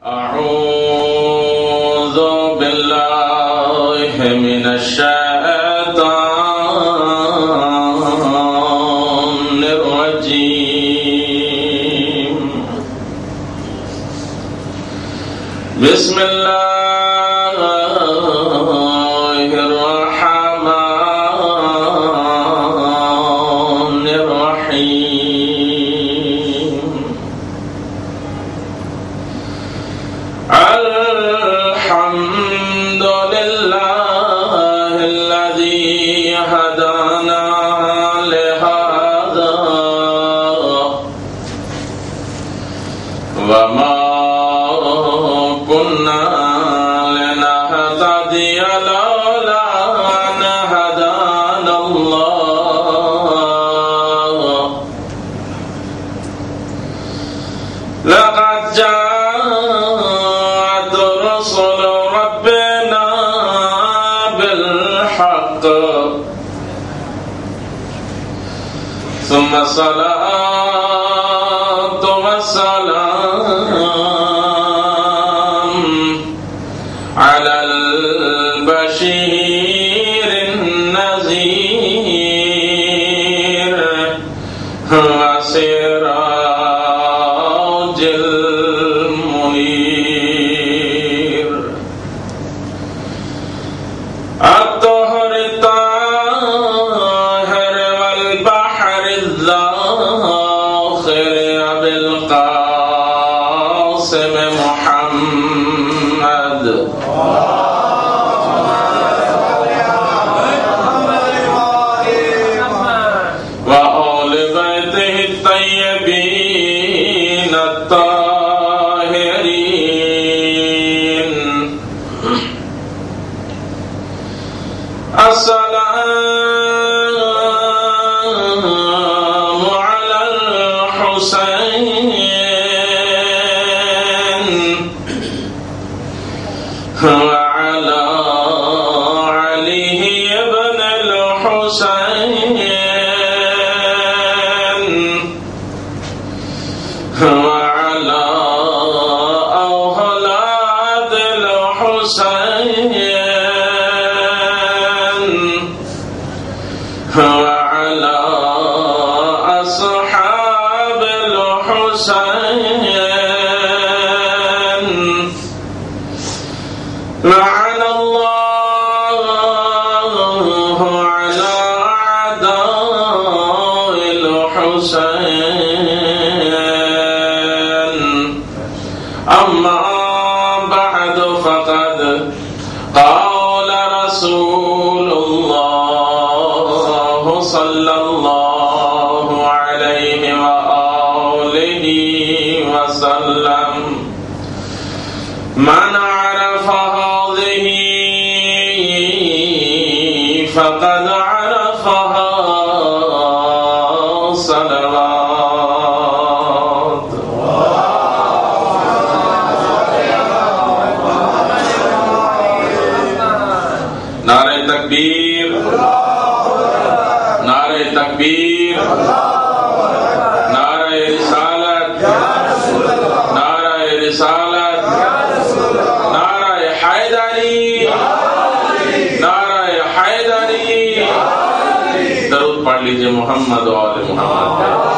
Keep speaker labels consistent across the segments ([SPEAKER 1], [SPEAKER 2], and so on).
[SPEAKER 1] أعوذ بالله من الشيطان الرجيم. بسم الله الرحمن الرحيم. الحمد لله الذي هدانا لهذا وما كنا لنهتدي لولا أن هدانا الله. لقد جاءت رسل ربنا بالحق ثم الصلاة والسلام على البشير النذير وسراج المنير. الطهر الطاهر والبحر الذاخر بالقاسم محمد وآل بيته الطيبين الطاهرين. السلام على الحسين وعلى علي بن الحسين وعلى أولاد الحسين وعلى أصحاب الحسين. لعن الله على أعداء الحسين. أما بعد فقد قال رسول الله صلى الله عليه وآله وسلم: من عرف هذه فقد عرفها. صلوات. نعرہ تکبیر، نعرہ تکبیر، نعرہ رسالت، نعرہ رسالت، نعرہ حیدری، نعرہ حیدری. درود پڑھ لیجئے محمد و آل محمد.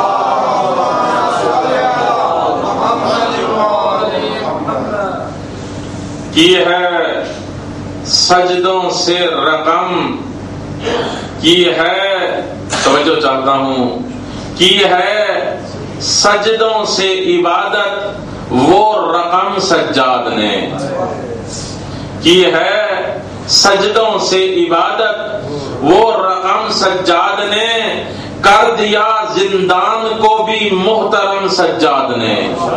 [SPEAKER 1] کی ہے سجدوں سے رقم، کی ہے، توجہ چاہتا ہوں، کی ہے سجدوں سے عبادت وہ رقم سجاد نے. کی ہے سجدوں سے عبادت وہ رقم سجاد نے. کر دیا زندان کو بھی محترم سجاد نے.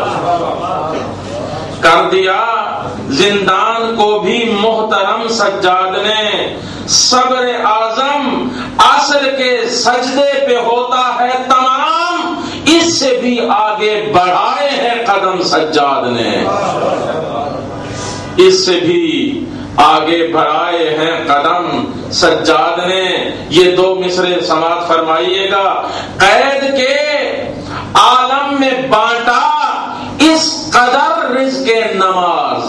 [SPEAKER 1] کر دیا زندان کو بھی محترم سجاد نے. صبر اعظم عصر کے سجدے پہ ہوتا ہے تمام، اس سے بھی آگے بڑھائے ہیں قدم سجاد نے. اس سے بھی آگے بڑھائے ہیں قدم سجاد نے. یہ دو مصرے سماعت فرمائیے گا. قید کے عالم میں بانٹا اس قدر رزق نماز،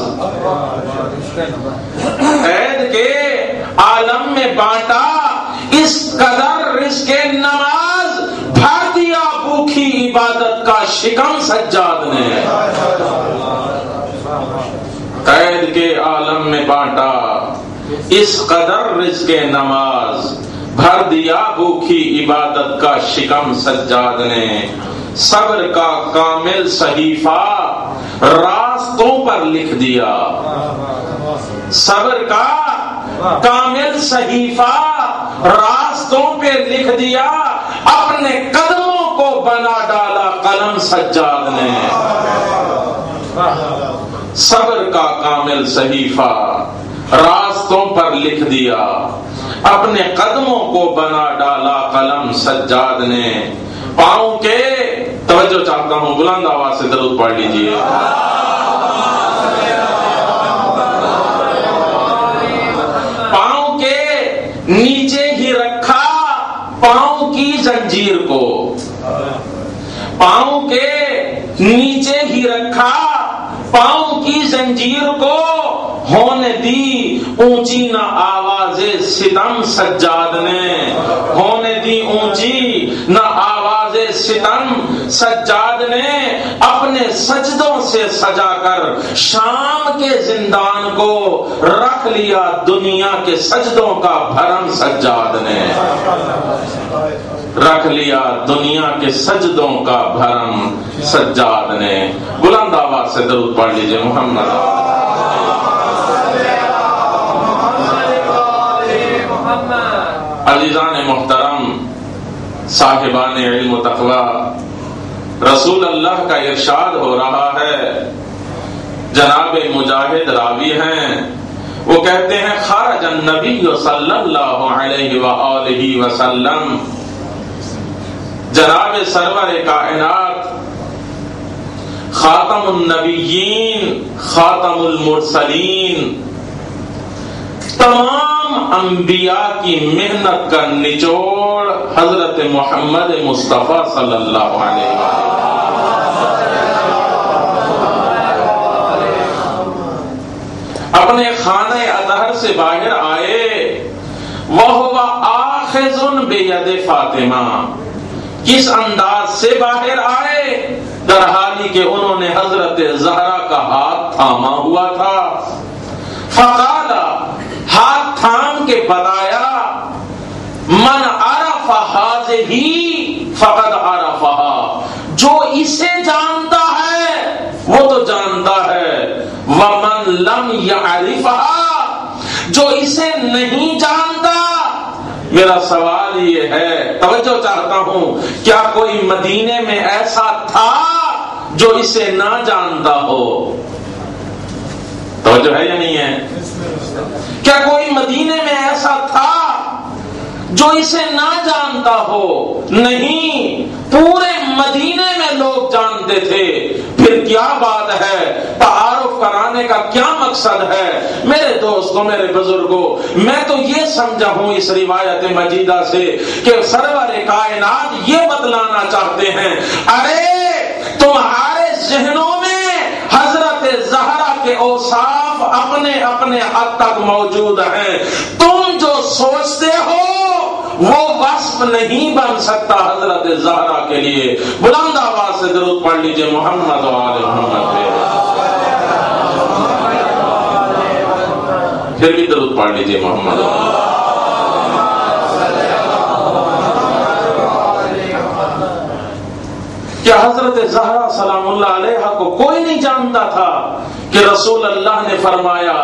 [SPEAKER 1] عید کے عالم میں بانٹا اس قدر رزق نماز، بھر دیا بھوکی عبادت کا شکم سجاد نے، قید کے عالم میں بانٹا اس قدر رزق نماز، بھر دیا بھوکی عبادت کا شکم سجاد نے، صبر کا کامل صحیفہ راستوں پر لکھ دیا، صبر کا کامل صحیفہ راستوں پہ لکھ دیا، اپنے قدموں کو بنا ڈالا قلم سجاد نے، صبر کا کامل صحیفہ راستوں پر لکھ دیا، اپنے قدموں کو بنا ڈالا قلم سجاد نے، پاؤں کے توجہ چاہتا ہوں، بلند آواز سے درود پڑھ لیجیے، پاؤں کے نیچے ہی رکھا پاؤں کی زنجیر کو، پاؤں کے نیچے ہی رکھا پاؤں کی زنجیر کو، ہونے دی اونچی نہ آواز ستم سجاد نے، ہونے دی اونچی نہ آواز ستم سجاد نے، اپنے سجدوں سے سجا کر شام کے زندان کو رکھ لیا دنیا کے سجدوں کا بھرم سجاد نے، رکھ لیا دنیا کے سجدوں کا بھرم سجاد نے، بلند آواز سے درود پڑھ لیجئے محمد۔ عزیزان محترم، صاحبان علم و تقوی، رسول اللہ کا ارشاد ہو رہا ہے، جناب مجاہد راوی ہیں، وہ کہتے ہیں خرج النبی صلی اللہ علیہ وآلہ وسلم، جناب سرور کائنات، خاتم النبیین، خاتم المرسلین، تمام انبیاء کی محنت کا نچوڑ حضرت محمد مصطفیٰ صلی اللہ علیہ وسلم اپنے خانہ اطہر سے باہر آئے، وَهُوَ آخذٌ بِيَدِ فاطمہ، کس انداز سے باہر آئے؟ در حالی کہ انہوں نے حضرت زہرا کا ہاتھ تھاما ہوا تھا، فقال، ہاتھ تھام کے بتایا، من عرف هذه فقد عرفها، جو اسے جانتا ہے وہ تو جانتا ہے، ومن لم يعرفها، جو اسے نہیں جانتا۔ میرا سوال یہ ہے، توجہ چاہتا ہوں، کیا کوئی مدینے میں ایسا تھا جو اسے نہ جانتا ہو؟ توجہ ہے یا نہیں ہے؟ کیا کوئی مدینے میں ایسا تھا جو اسے نہ جانتا ہو؟ نہیں، پورے مدینے میں لوگ جانتے تھے، پھر کیا بات ہے، تعارف کرانے کا کیا مقصد ہے؟ میرے دوستوں، میرے بزرگوں، میں تو یہ سمجھا ہوں اس روایت مجیدہ سے کہ سرور کائنات یہ بتلانا چاہتے ہیں، ارے تمہارے ذہنوں میں حضرت زہرا کے اوصاف اپنے اپنے حد تک موجود ہیں، تم جو سوچتے ہو وہ وصف نہیں بن سکتا حضرت زہرا کے لیے۔ بلند آواز سے درود پڑھ لیجئے محمد و آل محمد پہ، پھر بھی درود پڑھ لیجئے محمد و آل۔ کیا حضرت زہرا سلام اللہ علیہا کو کوئی نہیں جانتا تھا کہ رسول اللہ نے فرمایا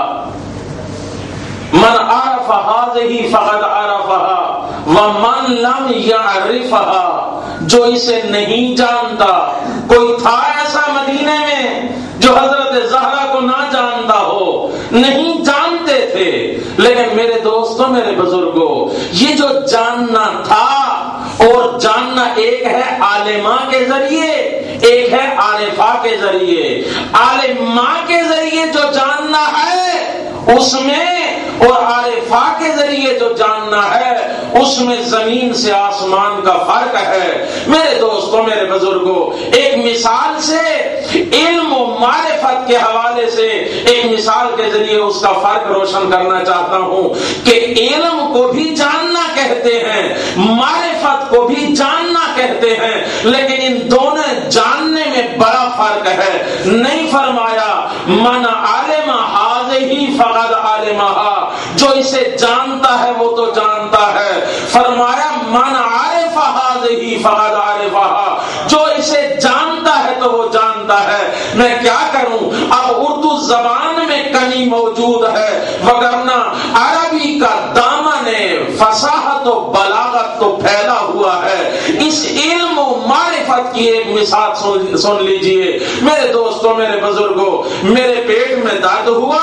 [SPEAKER 1] من عرف هذه فقد عرفها ومن لم يعرفها، جو اسے نہیں جانتا؟ کوئی تھا ایسا مدینے میں جو حضرت زہرا کو نہ جانتا ہو؟ نہیں جانتے تھے، لیکن میرے دوستوں، میرے بزرگوں، یہ جو جاننا تھا اور جاننا ایک ہے عالمہ کے ذریعے، ایک ہے عارفہ کے ذریعے۔ عالمہ کے ذریعے جو جاننا ہے اس میں، اور عارفہ کے ذریعے جو جاننا ہے اس میں زمین سے آسمان کا فرق ہے۔ میرے دوستوں، میرے بزرگوں، ایک مثال سے، علم و معرفت کے حوالے سے ایک مثال کے ذریعے اس کا فرق روشن کرنا چاہتا ہوں کہ علم کو بھی جاننا کہتے ہیں، معرفت کو بھی جاننا کہتے ہیں، لیکن ان دونوں جاننے میں بڑا فرق ہے۔ نہیں فرمایا من عالم ہذہ فقد عالمہا، جو اسے جانتا ہے وہ تو جانتا ہے، فرمایا من عارف ہذہ فقد عارفہا، جو اسے جانتا ہے تو وہ جانتا ہے۔ میں کیا کروں، اب اردو زبان میں کمی موجود ہے، وگرنہ عربی کا دامن فصاحت و بلاغت تو پھیلا ہوا ہے۔ اس علم و معرفت کی ایک مثال سن لیجئے میرے دوستوں، میرے بزرگوں۔ میرے پیٹ میں درد ہوا،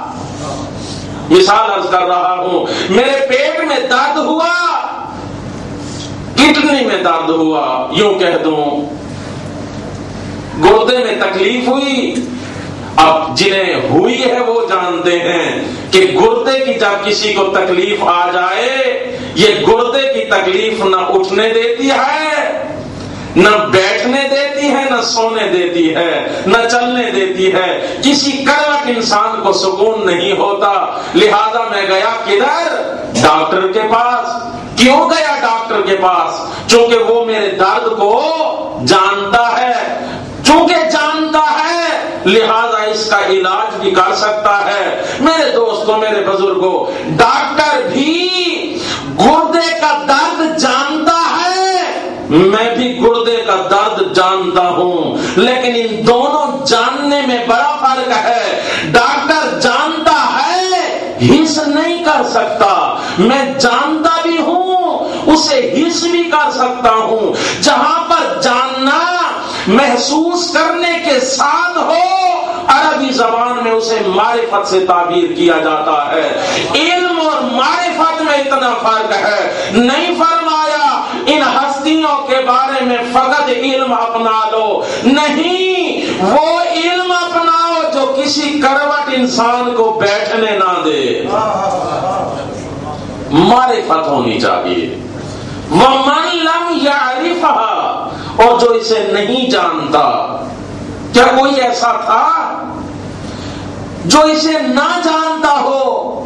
[SPEAKER 1] مثال عرض کر رہا ہوں، میرے پیٹ میں درد ہوا، کڈنی میں درد ہوا، یوں کہہ دوں گردے میں تکلیف ہوئی۔ اب جنہیں ہوئی ہے وہ جانتے ہیں کہ گردے کی جب کسی کو تکلیف آ جائے، یہ گردے کی تکلیف نہ اٹھنے دیتی ہے، نہ بیٹھنے دیتی ہے، نہ سونے دیتی ہے، نہ چلنے دیتی ہے، کسی کروٹ انسان کو سکون نہیں ہوتا۔ لہذا میں گیا کدھر؟ ڈاکٹر کے پاس۔ کیوں گیا ڈاکٹر کے پاس؟ چونکہ وہ میرے درد کو جانتا ہے، چونکہ جانتا ہے لہذا اس کا علاج بھی کر سکتا ہے۔ میرے دوستوں، میرے بزرگوں، ڈاکٹر بھی گردے کا درد جانتا ہے، میں بھی گردے کا درد جانتا ہوں، لیکن ان دونوں جاننے میں بڑا فرق ہے۔ ڈاکٹر جانتا ہے، حس نہیں کر سکتا، میں جانتا بھی ہوں، اسے حس بھی کر سکتا ہوں۔ جہاں پر جاننا محسوس کرنے کے ساتھ ہو، عربی زبان میں اسے معرفت سے تعبیر کیا جاتا ہے۔ علم اور معرفت میں اتنا فرق ہے۔ نہیں فرمایا ان ہستیوں کے بارے میں فقط علم اپنا لو، نہیں، وہ علم اپناؤ جو کسی کروٹ انسان کو بیٹھنے نہ دے۔ معرفت ہونی چاہیے۔ وَمَن لَّمْ يَعْرِفْهَا، اور جو اسے نہیں جانتا۔ کیا کوئی ایسا تھا جو اسے نہ جانتا ہو؟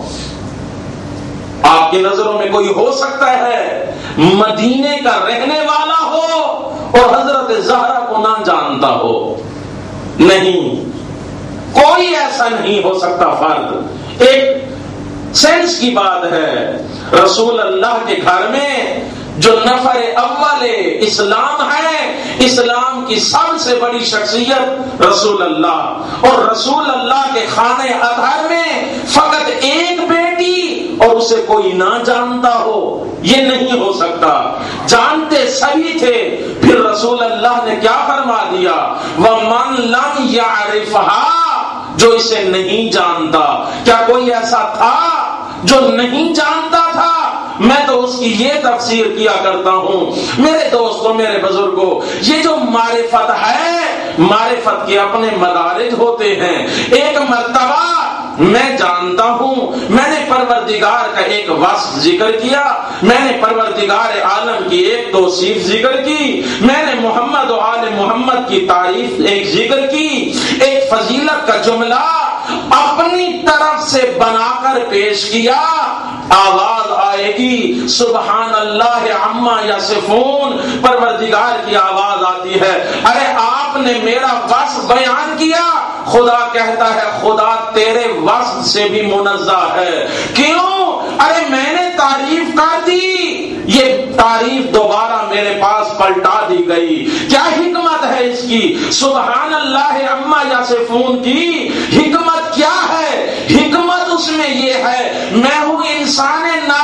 [SPEAKER 1] آپ کی نظروں میں کوئی ہو سکتا ہے مدینے کا رہنے والا ہو اور حضرت زہرا کو نہ جانتا ہو؟ نہیں، کوئی ایسا نہیں ہو سکتا فرد۔ ایک سینس کی بات ہے، رسول اللہ کے گھر میں جو نفر اول اسلام ہے، اسلام کی سب سے بڑی شخصیت رسول اللہ، اور رسول اللہ کے خانے اطہر میں فقط ایک بیٹی اور اسے کوئی نہ جانتا ہو، یہ نہیں ہو سکتا۔ جانتے سبھی تھے، پھر رسول اللہ نے کیا فرما دیا؟ وَمَن لَّمْ يَعْرِفْهَا، جو اسے نہیں جانتا۔ کیا کوئی ایسا تھا جو نہیں جانتا تھا؟ میں تو اس کی یہ تفسیر کیا کرتا ہوں میرے دوستوں، میرے بزرگوں، یہ جو معرفت ہے، معرفت کے اپنے مدارج ہوتے ہیں۔ ایک مرتبہ میں جانتا ہوں، میں نے پروردگار کا ایک وصف ذکر کیا، میں نے پروردگار عالم کی ایک توصیف ذکر کی، میں نے محمد و آل محمد کی تعریف ایک ذکر کی، ایک فضیلت کا جملہ اپنی طرف سے بنا کر پیش کیا۔ آواز آئے گی سبحان اللہ عما یصفون، پروردگار کی آواز آتی ہے، ارے آپ نے میرا وصف بیان کیا، خدا کہتا ہے خدا تیرے وصف سے بھی منزہ ہے۔ کیوں؟ ارے میں نے تعریف کر دی، یہ تعریف دوبارہ میرے پاس پلٹا دی گئی۔ کیا حکمت ہے اس کی؟ سبحان اللہ عما یصفون کی حکمت کیا ہے؟ حکمت اس میں یہ ہے، میں ہوں انسان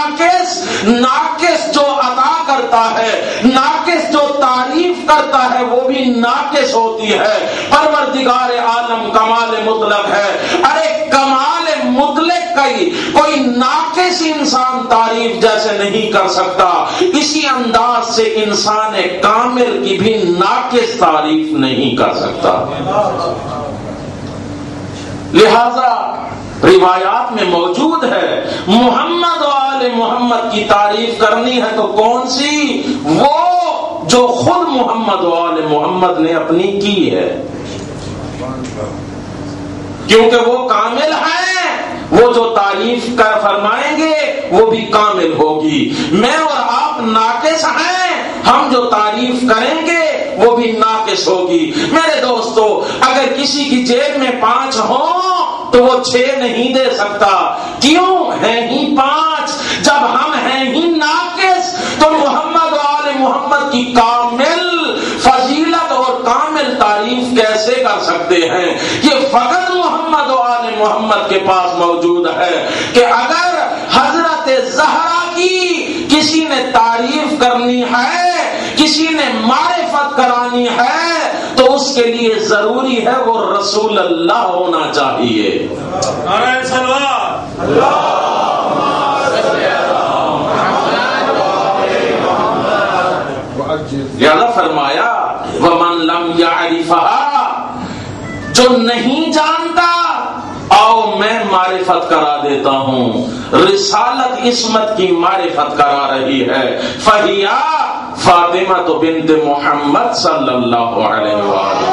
[SPEAKER 1] ناقص جو عطا کرتا ہے، ناقص جو تعریف کرتا ہے، وہ بھی ناقص ہوتی ہے۔ پروردگار عالم کمال مطلق ہے، ارے کمال مطلق کی کوئی ناقص انسان تعریف جیسے نہیں کر سکتا، اسی انداز سے انسان کامل کی بھی ناقص تعریف نہیں کر سکتا۔ لہذا روایات میں موجود ہے محمد و آل آل محمد کی تعریف کرنی ہے تو کون سی؟ وہ جو خود محمد و آل محمد نے اپنی کی ہے، کیونکہ وہ کامل ہیں، وہ جو تعریف کر فرمائیں گے وہ بھی کامل ہوگی۔ میں اور آپ ناقص ہیں، ہم جو تعریف کریں گے وہ بھی ناقص ہوگی۔ میرے دوستو، اگر کسی کی جیب میں 5 ہوں تو وہ 6 نہیں دے سکتا، کیوں؟ ہیں ہی 5۔ جب ہم ہیں ہی ناقص تو محمد و آل محمد کی کامل فضیلت اور کامل تعریف کیسے کر سکتے ہیں؟ یہ فقط محمد و آل محمد کے پاس موجود ہے کہ اگر حضرت زہرا کی کسی نے تعریف کرنی ہے، کسی نے معرفت کرانی ہے، تو اس کے لیے ضروری ہے وہ رسول اللہ ہونا چاہیے۔
[SPEAKER 2] نعرہ صلوات
[SPEAKER 1] لہذا فرمایا وَمَن لَّمْ يَعْرِفْهَا، جو نہیں جانتا آؤ میں معرفت کرا دیتا ہوں۔ رسالت عصمت کی معرفت کرا رہی ہے۔ فہیا فاطمہ بنت محمد صلی اللہ علیہ وآلہ،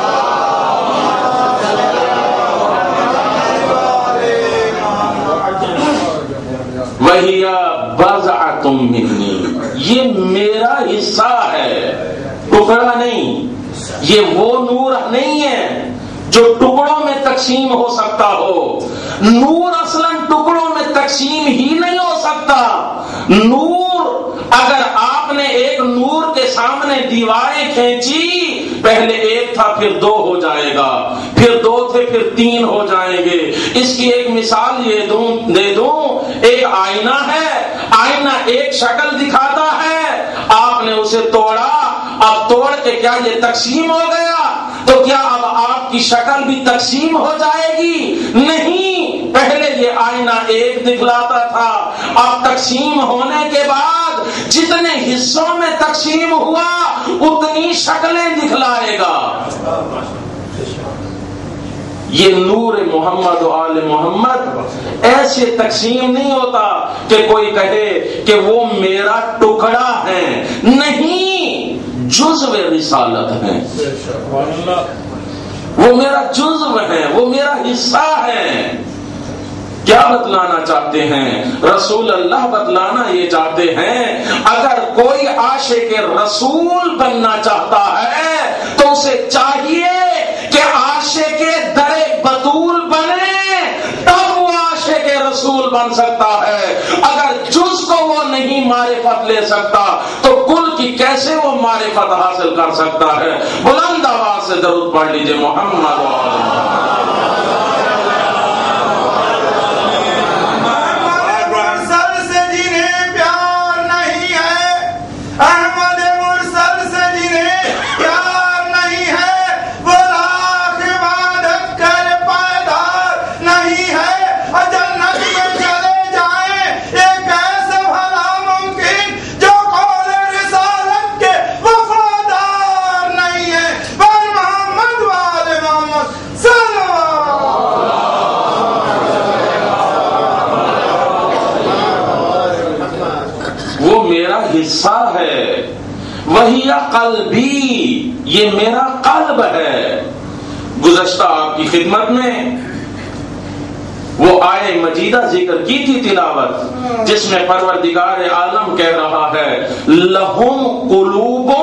[SPEAKER 1] وہی بضعۃ منی، یہ میرا حصہ ہے، ٹکڑا نہیں۔ یہ وہ نور نہیں ہے جو ٹکڑوں میں تقسیم ہو سکتا ہو۔ نور اصلاً ٹکڑوں میں تقسیم ہی نہیں ہو سکتا۔ نور اگر آپ نے ایک نور کے سامنے دیواریں کھینچی، پہلے 1 تھا پھر 2 ہو جائے گا، پھر 2 تھے پھر 3 ہو جائیں گے۔ اس کی ایک مثال یہ دے دوں، ایک آئینہ ہے، آئینہ ایک شکل دکھاتا ہے، آپ نے اسے توڑا، اب توڑ کے کیا یہ تقسیم ہو گیا؟ تو کیا اب آپ کی شکل بھی تقسیم ہو جائے گی؟ نہیں، پہلے یہ آئینہ ایک دکھلاتا تھا، اب تقسیم ہونے کے بعد جتنے حصوں میں تقسیم ہوا اتنی شکلیں دکھلائے گا۔ یہ نور محمد و آل محمد ایسے تقسیم نہیں ہوتا کہ کوئی کہے کہ وہ میرا ٹکڑا ہے، نہیں، جزو رسالت ہے، وہ میرا جزو ہے، وہ میرا حصہ ہے۔ کیا بتلانا چاہتے ہیں؟ رسول اللہ بتلانا یہ چاہتے ہیں اگر کوئی عاشق رسول بننا چاہتا ہے تو اسے چاہیے کہ عاشق در بطول بنے، تب وہ عاشق رسول بن سکتا ہے۔ اگر جز کو وہ نہیں معرفت لے سکتا تو کل کی کیسے وہ معرفت حاصل کر سکتا ہے؟ بلند آواز سے درود پڑھ لیجئے محمد و آل محمد۔ حصہ ہے، وہی قلبی، یہ میرا قلب ہے۔ گزشتہ آپ کی خدمت میں وہ آیہ مجیدہ ذکر کی تھی تلاوت، جس میں پروردگار عالم کہہ رہا ہے لہم قلوب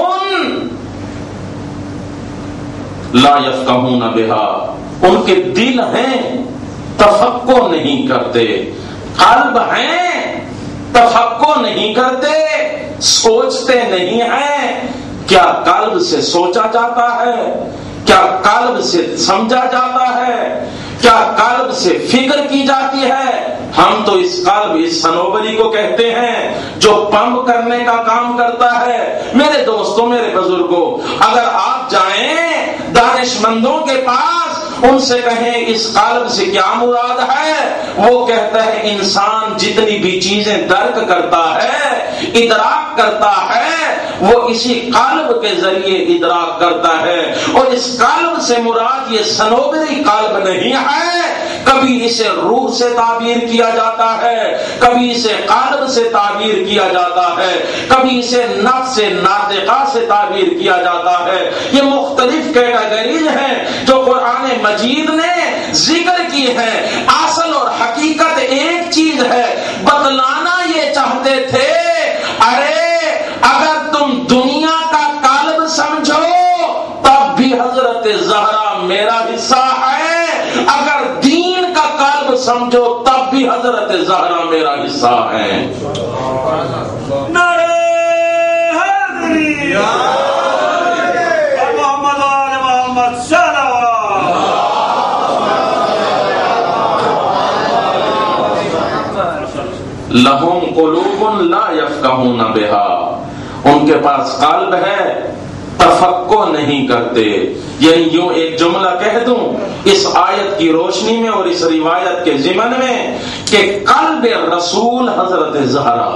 [SPEAKER 1] لا یفقہون بہا، ان کے دل ہیں تفقہ نہیں کرتے، قلب ہیں تفقہ نہیں کرتے، سوچتے نہیں ہیں۔ کیا قلب سے سوچا جاتا ہے؟ کیا قلب سے سمجھا جاتا ہے؟ کیا قلب سے فکر کی جاتی ہے؟ ہم تو اس قلب، اس سنوبری کو کہتے ہیں جو پمپ کرنے کا کام کرتا ہے۔ میرے دوستوں، میرے بزرگوں، اگر آپ جائیں دانش مندوں کے پاس، ان سے کہیں اس قلب سے کیا مراد ہے، وہ کہتا ہے انسان جتنی بھی چیزیں درک کرتا ہے، ادراک کرتا ہے، وہ اسی قلب کے ذریعے ادراک کرتا ہے، اور اس قلب سے مراد یہ صنوبری قلب نہیں ہے، کبھی اسے روح سے تعبیر کیا جاتا ہے، کبھی اسے قلب سے تعبیر کیا جاتا ہے، کبھی اسے نفس ناطقہ سے تعبیر کیا جاتا ہے۔ یہ مختلف کیٹیگریز ہیں جو قرآن مجید نے ذکر کی ہے۔ اصل اور حقیقت ایک چیز ہے، بتلانا یہ چاہتے تھے ارے اگر تم دنیا کا قلب سمجھو تب بھی حضرت زہرا میرا حصہ ہے، اگر دین کا قلب سمجھو تب بھی حضرت زہرا میرا حصہ ہے۔
[SPEAKER 2] نعرہ حیدری محمد آل محمد صلوات۔
[SPEAKER 1] لہم قلوب لا یفقہون بہا، ان کے پاس قلب ہے تفقہ نہیں کرتے۔ یعنی یوں ایک جملہ کہہ دوں اس آیت کی روشنی میں اور اس روایت کے ضمن میں کہ قلب رسول حضرت زہرا،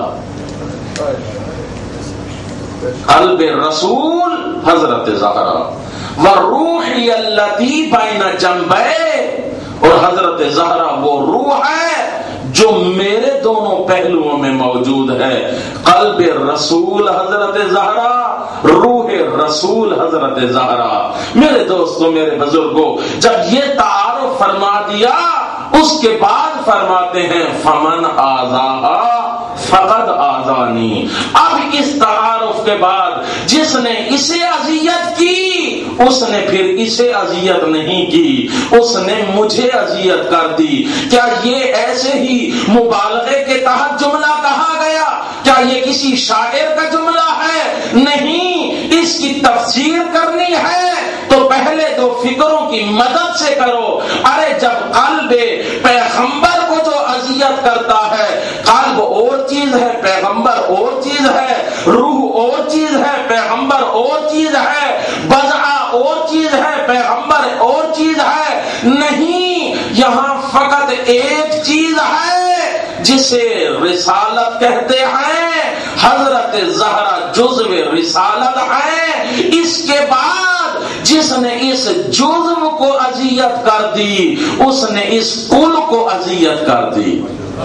[SPEAKER 1] قلب رسول حضرت زہرا، والروح التی بین جنبی، اور حضرت زہرا وہ روح ہے جو میرے دونوں پہلوؤں میں موجود ہے۔ قلب رسول حضرت زہرا، روح رسول حضرت زہرا۔ میرے دوستوں، میرے بزرگوں، جب یہ تعارف فرما دیا اس کے بعد فرماتے ہیں فمن آذاہا فقد آذانی۔ اب اس تعارف کے بعد جس نے اسے اذیت کی اس نے پھر اسے اذیت نہیں کی، اس نے مجھے اذیت کر دی۔ کیا یہ ایسے ہی مبالغے کے تحت جملہ کہا گیا؟ کیا یہ کسی شاعر کا جملہ ہے؟ نہیں، اس کی تفسیر کرنی ہے تو پہلے دو فکروں کی مدد سے کرو۔ ارے جب قلب پیغمبر کو جو اذیت کرتا ہے، قلب اور چیز ہے، پیغمبر اور چیز ہے، روح اور چیز ہے، پیغمبر اور چیز ہے، بضع اور چیز ہے، پیغمبر اور چیز ہے، نہیں، یہاں فقط ایک چیز ہے جسے رسالت کہتے ہیں۔ حضرت زہرا جزو رسالت ہے۔ اس کے بعد جس نے اس جزو کو اذیت کر دی اس نے اس کل کو اذیت کر دی۔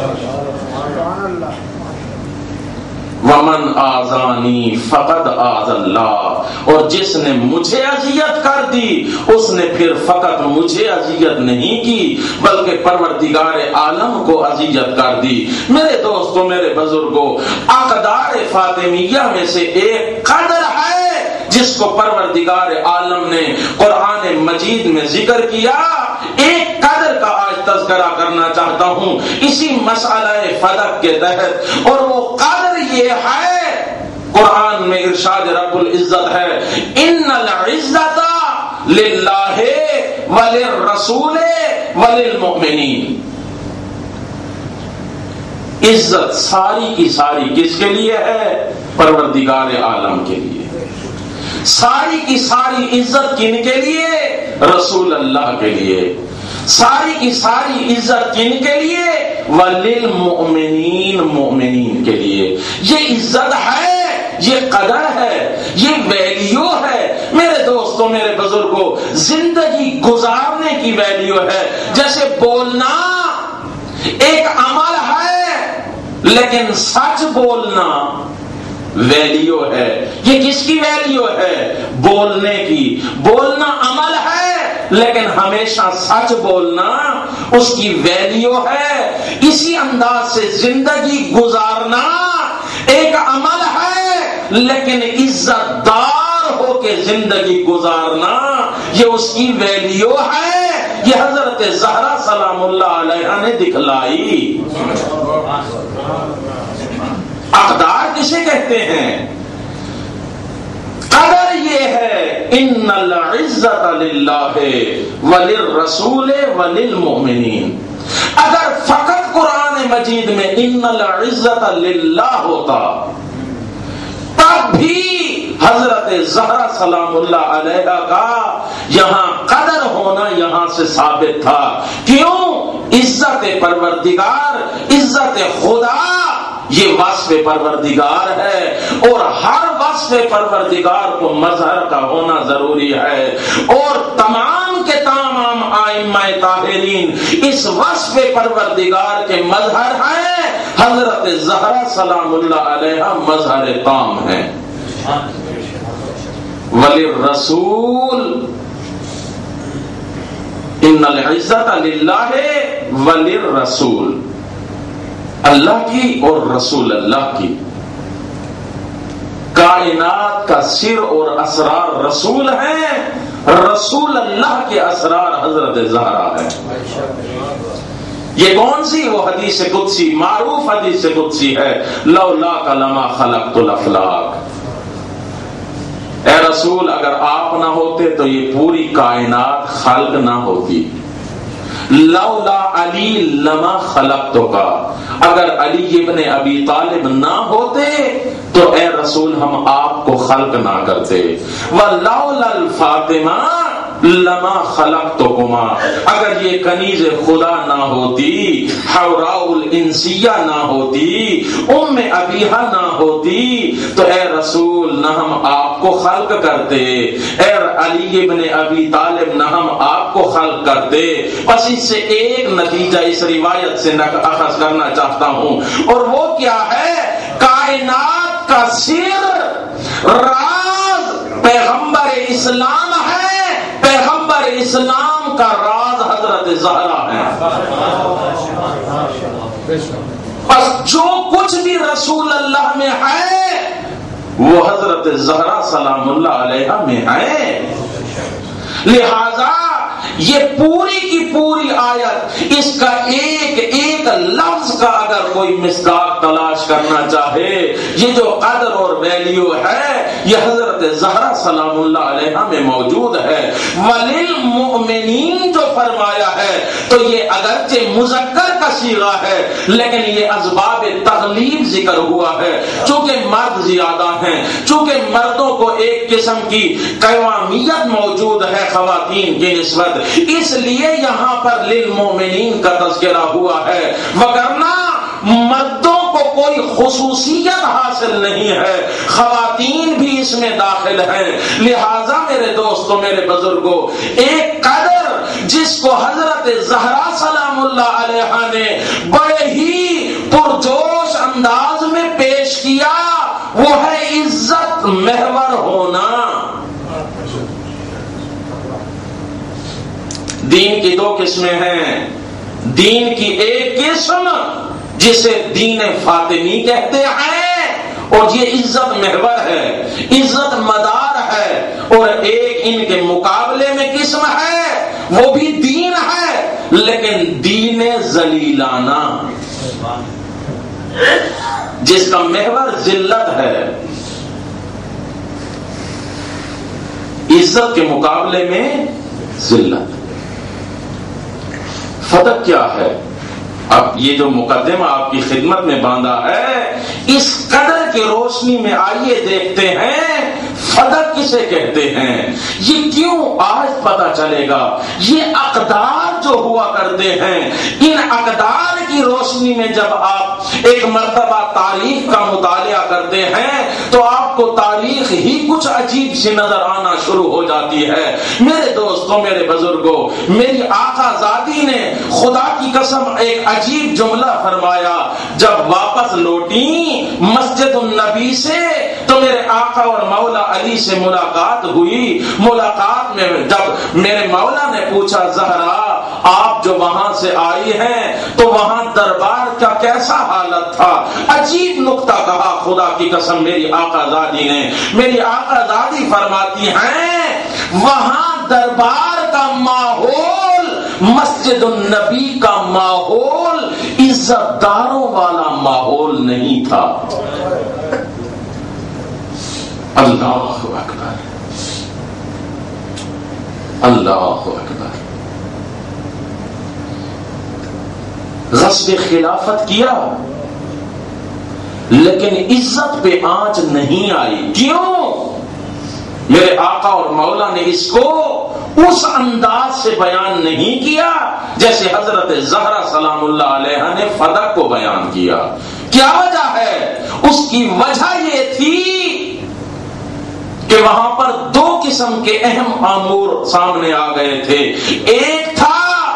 [SPEAKER 1] ومن آذانی فقد آذ اللہ، اور جس نے مجھے اذیت کر دی اس نے پھر فقط مجھے اذیت نہیں کی بلکہ پروردگار عالم کو اذیت کر دی۔ میرے دوستوں، میرے بزرگوں، اقدار فاطمیہ میں سے ایک قدر ہے جس کو پروردگار عالم نے قرآن مجید میں ذکر کیا۔ ایک قدر کا آج تذکرہ کرنا چاہتا ہوں اسی مسئلہ فلک کے تحت، اور وہ قدر یہ ہے، قرآن میں ارشاد رب العزت ہے ان العزت للہ وللرسول وللمؤمنین۔ عزت ساری کی ساری کس کے لیے ہے؟ پروردگار عالم کے لیے۔ ساری کی ساری عزت کن کے لیے؟ رسول اللہ کے لیے۔ ساری کی ساری عزت کن کے لیے؟ وللمؤمنین، مومنین کے لیے۔ یہ عزت ہے، یہ قدر ہے، یہ ویلیو ہے۔ میرے دوستوں، میرے بزرگوں، زندگی گزارنے کی ویلیو ہے۔ جیسے بولنا ایک عمل ہے لیکن سچ بولنا ویلیو ہے۔ یہ کس کی ویلیو ہے؟ بولنے کی۔ بولنا عمل ہے لیکن ہمیشہ سچ بولنا اس کی ویلیو ہے۔ اسی انداز سے زندگی گزارنا ایک عمل ہے لیکن عزت دار ہو کے زندگی گزارنا یہ اس کی ویلیو ہے۔ یہ حضرت زہرا سلام اللہ علیہا نے دکھلائی۔ اقدار کسے کہتے ہیں؟ قدر یہ ہے ان العزت للہ وللرسول وللمؤمنین۔ اگر فقط قرآن مجید میں ان العزت للہ ہوتا تب بھی حضرت زہرا سلام اللہ علیہا کا یہاں قدر ہونا یہاں سے ثابت تھا۔ کیوں؟ عزت پروردگار، عزت خدا یہ وصف پروردگار ہے، اور ہر وصف پروردگار کو مظہر کا ہونا ضروری ہے، اور تمام کے تمام ائمہ طاہرین اس وصف پروردگار کے مظہر ہیں۔ حضرت زہرا سلام اللہ علیہا مظہر تام ہے۔ وللرسول ان العزت للہ وللرسول، اللہ کی اور رسول اللہ کی۔ کائنات کا سر اور اسرار رسول ہیں، رسول اللہ کے اسرار حضرت زہرا ہے۔ یہ کون سی؟ وہ حدیث قدسی، معروف حدیث قدسی ہے، لولاک لما خلقت الافلاک۔ اے رسول اگر آپ نہ ہوتے تو یہ پوری کائنات خلق نہ ہوتی۔ لولا علی لما خلقتک، اگر علی ابن ابی طالب نہ ہوتے تو اے رسول ہم آپ کو خلق نہ کرتے۔ ولولا الفاطمہ لما خلقتکما، اگر یہ کنیز خدا نہ ہوتی، حوراء الانسیہ نہ ہوتی، ام ابیہا نہ ہوتی تو اے رسول نہ ہم آپ کو خلق کرتے، اے علی ابن ابی طالب نہ ہم آپ کو خلق کرتے۔ بس اس سے ایک نتیجہ اس روایت سے اخذ کرنا چاہتا ہوں، اور وہ کیا ہے؟ کائنات کا سر راز پیغمبر اسلام ہے، پیغمبر اسلام کا راز حضرت زہرا ہے۔ بس جو کچھ بھی رسول اللہ میں ہے وہ حضرت زہرا سلام اللہ علیہا میں ہے۔ لہذا یہ پوری کی پوری آیت، اس کا ایک ایک لفظ کا اگر کوئی مصداق تلاش کرنا چاہے، یہ جو قدر اور ویلیو ہے یہ حضرت زہرا سلام اللہ علیہا میں موجود ہے۔ وللمؤمنین جو فرمایا ہے تو یہ اگرچہ مذکر کا صیغہ ہے لیکن یہ اسباب تغلیب ذکر ہوا ہے، چونکہ مرد زیادہ ہیں، چونکہ مردوں کو ایک قسم کی قوامیت موجود ہے خواتین کی نسبت، اس لیے یہاں پر للمؤمنین کا تذکرہ ہوا ہے، وگرنہ مردوں کو کوئی خصوصیت حاصل نہیں ہے، خواتین بھی اس میں داخل ہیں۔ لہذا میرے دوستوں، میرے بزرگوں، ایک قدر جس کو حضرت زہرا سلام اللہ علیہا نے بڑے ہی پرجوش انداز میں پیش کیا، وہ ہے عزت محور ہونا۔ دین کی دو قسمیں ہیں، دین کی ایک قسم جسے دین فاطمی کہتے ہیں اور یہ عزت محور ہے، عزت مدار ہے، اور ایک ان کے مقابلے میں قسم ہے وہ بھی دین ہے لیکن دین ذلیلانہ، جس کا محور ذلت ہے۔ عزت کے مقابلے میں ذلت۔ فرق کیا ہے؟ اب یہ جو مقدمہ آپ کی خدمت میں باندھا ہے اس قدر کی روشنی میں آئیے دیکھتے ہیں فرق کسے کہتے ہیں، یہ کیوں آج پتہ چلے گا۔ یہ اقدار جو ہوا کرتے ہیں، ان اقدار کی روشنی میں جب آپ ایک مرتبہ تاریخ کا مطالعہ کرتے ہیں تو آپ کو تاریخ ہی کچھ عجیب سی نظر آنا شروع ہو جاتی ہے۔ میرے دوستوں، میرے بزرگوں، میری آقا ذاتی نے خدا کی قسم ایک عجیب جملہ فرمایا، جب واپس لوٹی مسجد النبی سے تو میرے آقا اور مولا علی سے ملاقات ہوئی۔ ملاقات میں جب میرے مولا نے پوچھا زہرا آپ جو وہاں سے آئی ہیں تو وہاں دربار کا کیسا حالت تھا؟ عجیب نقطہ کہا خدا کی قسم میری آقا زادی نے۔ میری آقا زادی فرماتی ہیں وہاں دربار کا ماحول، مسجد النبی کا ماحول عزت داروں والا ماحول نہیں تھا۔ اللہ اکبر، اللہ اکبر۔ غصب خلافت کیا لیکن عزت پہ آنچ نہیں آئی۔ کیوں؟ میرے آقا اور مولا نے اس کو اس انداز سے بیان نہیں کیا جیسے حضرت زہرا سلام اللہ علیہ نے فدق کو بیان کیا. کیا وجہ ہے؟ اس کی وجہ یہ تھی کہ وہاں پر دو قسم کے اہم امور سامنے آ گئے تھے. ایک تھا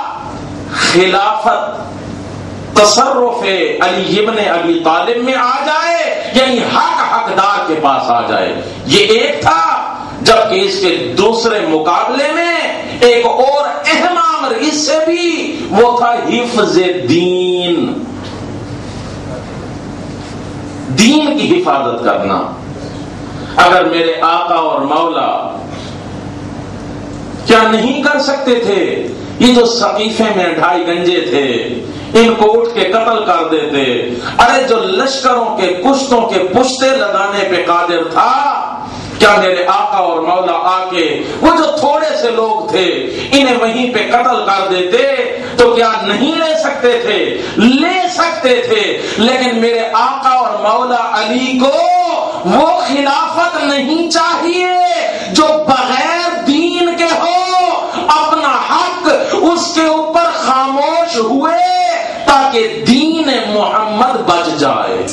[SPEAKER 1] خلافت تصرف علی ابن ابی طالب میں آ جائے، یعنی حقدار کے پاس آ جائے، یہ ایک تھا. جبکہ اس کے دوسرے مقابلے میں ایک اور اہم امر اس سے بھی وہ تھا حفظ دین، دین کی حفاظت کرنا. اگر میرے آقا اور مولا کیا نہیں کر سکتے تھے؟ یہ جو سقیفے میں 2.5 گنجے تھے ان کو اٹھ کے قتل کر دیتے. ارے جو لشکروں کے کشتوں کے پشتے لگانے پہ قادر تھا، کیا میرے آقا اور مولا آ کے وہ جو تھوڑے سے لوگ تھے انہیں وہیں پہ قتل کر دیتے تو کیا نہیں لے سکتے تھے؟ لے سکتے تھے. لیکن میرے آقا اور مولا علی کو وہ خلافت نہیں چاہیے جو بغیر دین کے ہو. اپنا حق اس کے اوپر خاموش ہوئے تاکہ دین محمد بچ جائے.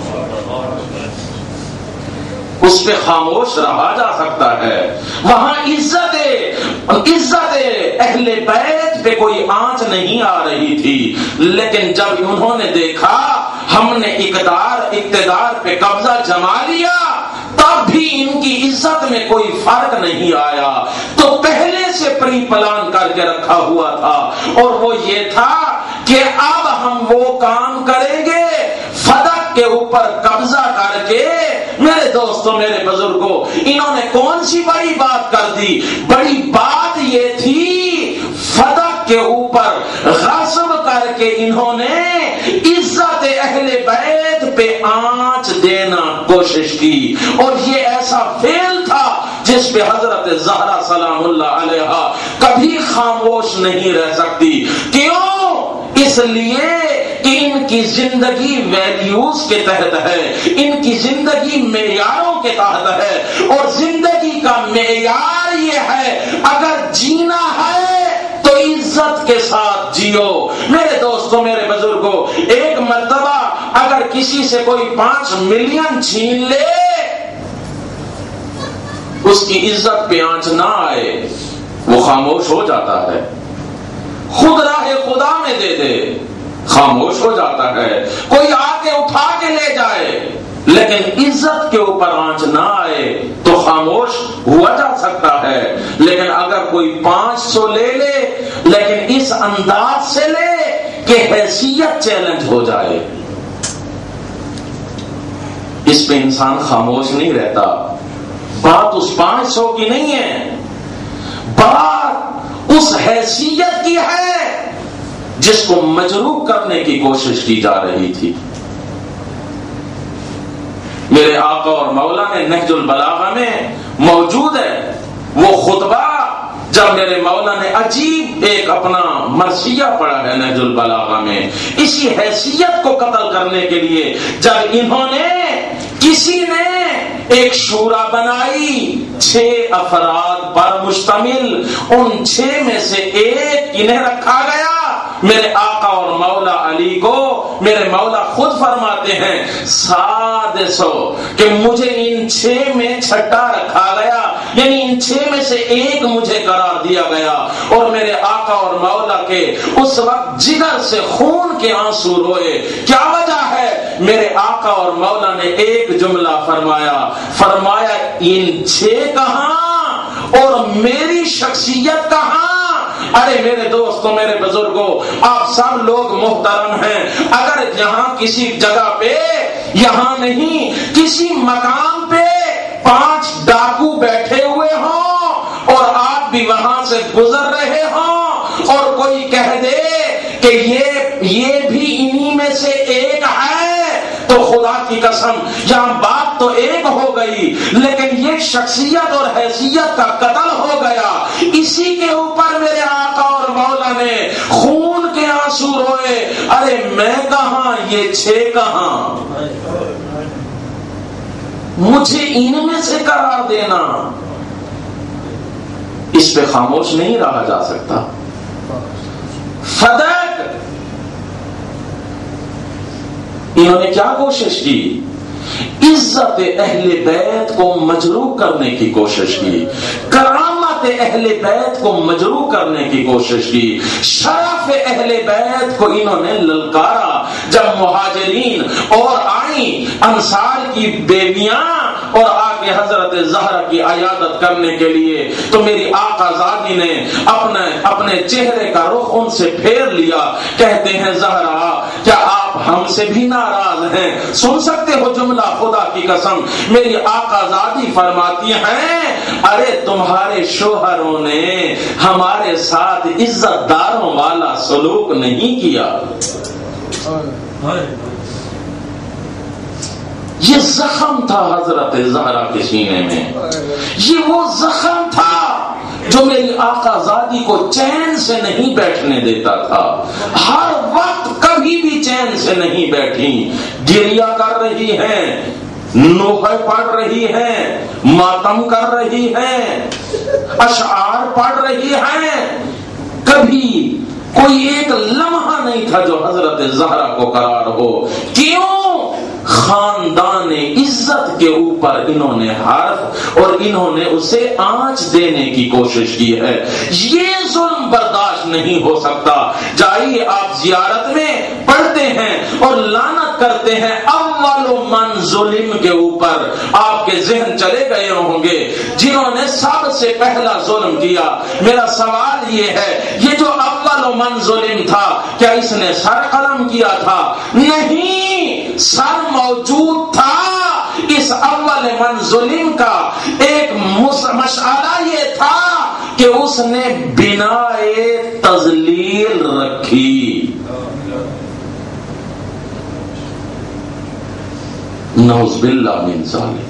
[SPEAKER 1] اس پہ خاموش رہا جا سکتا ہے. وہاں عزت اہل بیت پہ کوئی آنچ نہیں آ رہی تھی. لیکن جب انہوں نے دیکھا ہم نے اقتدار پہ قبضہ جما لیا تب بھی ان کی عزت میں کوئی فرق نہیں آیا. تو پہلے سے پری پلان کر کے رکھا ہوا تھا اور وہ یہ تھا کہ اب ہم وہ کام کریں گے فدق کے اوپر قبضہ کر کے. میرے دوستوں، میرے بزرگوں، انہوں نے کون سی بڑی بات کر دی؟ بڑی بات یہ تھی فدق کے اوپر غصب کر کے انہوں نے عزت اہل بیت پہ آنچ دینا کوشش کی. اور یہ ایسا فعل تھا جس پہ حضرت زہرا سلام اللہ علیہ کبھی خاموش نہیں رہ سکتی. کیوں؟ اس لیے کہ ان کی زندگی ویلیوز کے تحت ہے، ان کی زندگی معیاروں کے تحت ہے. اور زندگی کا معیار یہ ہے اگر جینا ہے تو عزت کے ساتھ جیو. میرے دوستوں، میرے بزرگوں، ایک مرتبہ اگر کسی سے کوئی 5 ملین چھین لے اس کی عزت پہ آنچ نہ آئے وہ خاموش ہو جاتا ہے. خود راہ خدا میں دے دے خاموش ہو جاتا ہے. کوئی آ کے اٹھا کے لے جائے لیکن عزت کے اوپر آنچ نہ آئے تو خاموش ہوا جا سکتا ہے. لیکن اگر کوئی 500 لے لے لیکن اس انداز سے لے کہ حیثیت چیلنج ہو جائے، اس پہ انسان خاموش نہیں رہتا. بات اس 500 کی نہیں ہے، بات اس حیثیت کی ہے جس کو مجروح کرنے کی کوشش کی جا رہی تھی. میرے آقا اور مولا نے نہج البلاغہ میں موجود ہے وہ خطبہ جب میرے مولا نے عجیب ایک اپنا مرثیہ پڑھا ہے نہج البلاغہ میں. اسی حیثیت کو قتل کرنے کے لیے جب انہوں نے کسی نے ایک شورا بنائی 6 افراد پر مشتمل، ان 6 میں سے ایک انہیں رکھا گیا. میرے آقا اور مولا علی کو میرے مولا خود فرماتے ہیں سادسو کہ مجھے ان 6 میں چھٹا رکھا گیا، یعنی ان 6 میں سے ایک مجھے قرار دیا گیا. اور میرے آقا اور مولا کے اس وقت جگر سے خون کے آنسو روئے. کیا وجہ ہے؟ میرے آقا اور مولا نے ایک جملہ فرمایا ان 6 کہاں اور میری شخصیت کہاں؟ ارے میرے دوستوں، میرے بزرگوں، آپ سب لوگ محترم ہیں. اگر یہاں کسی جگہ پہ، یہاں نہیں کسی مقام پہ 5 ڈاکو بیٹھے ہوئے ہوں اور آپ بھی وہاں سے گزر رہے ہوں اور کوئی کہہ دے کہ یہ بھی انہی میں سے ایک ہے تو خدا کی قسم یہاں بات تو ایک ہو گئی لیکن یہ شخصیت اور حیثیت کا قتل ہو گیا. اسی کے اوپر میرے آقا اور مولا نے خون کے آنسو روئے. ارے میں کہاں، یہ 6 کہاں؟ مجھے ان میں سے قرار دینا. اس پہ خاموش نہیں رہا جا سکتا. فدق انہوں نے کیا کوشش کی؟ عزت اہل بیت کو مجروح کرنے کی کوشش کی، کرامت اہل بیت کو مجروح کرنے کی کوشش کی، شرف اہل بیت کو انہوں نے للکارا. جب مہاجرین اور آئیں انصار کی بیویاں اور آگے حضرت زہرا کی عیادت کرنے کے لیے، تو میری آقا زادی نے اپنے چہرے کا رخ ان سے پھیر لیا. کہتے ہیں زہرا کیا آپ ہم سے بھی ناراض ہیں؟ سن سکتے ہو جملہ خدا کی قسم. میری آقا زادی فرماتی ہیں ارے تمہارے شوہروں نے ہمارے ساتھ عزت داروں والا سلوک نہیں کیا. یہ زخم تھا حضرت زہرا کے سینے میں، یہ وہ زخم تھا جو میری آقا زادی کو چین سے نہیں بیٹھنے دیتا تھا. ہر وقت کبھی بھی چین سے نہیں بیٹھی، گریہ کر رہی ہیں، نوحہ پڑھ رہی ہیں، ماتم کر رہی ہیں، اشعار پڑھ رہی ہیں. کبھی کوئی ایک لمحہ نہیں تھا جو حضرت زہرا کو قرار ہو. کیوں؟ خاندان عزت کے اوپر انہوں نے حرف اور انہوں نے اسے آنچ دینے کی کوشش کی ہے. یہ ظلم برداشت نہیں ہو سکتا. جائیے آپ زیارت میں پڑھتے ہیں اور لعنت کرتے ہیں اول من ظلم کے اوپر. آپ کے ذہن چلے گئے ہوں گے جنہوں نے سب سے پہلا ظلم کیا. میرا سوال یہ ہے یہ جو اول من ظلم تھا کیا اس نے سر قلم کیا تھا؟ نہیں، سر موجود تھا. اس اول من ظلم کا ایک مشعلہ یہ تھا کہ اس نے بنائے تذلیل رکھی. نعوذ باللہ من ذالک.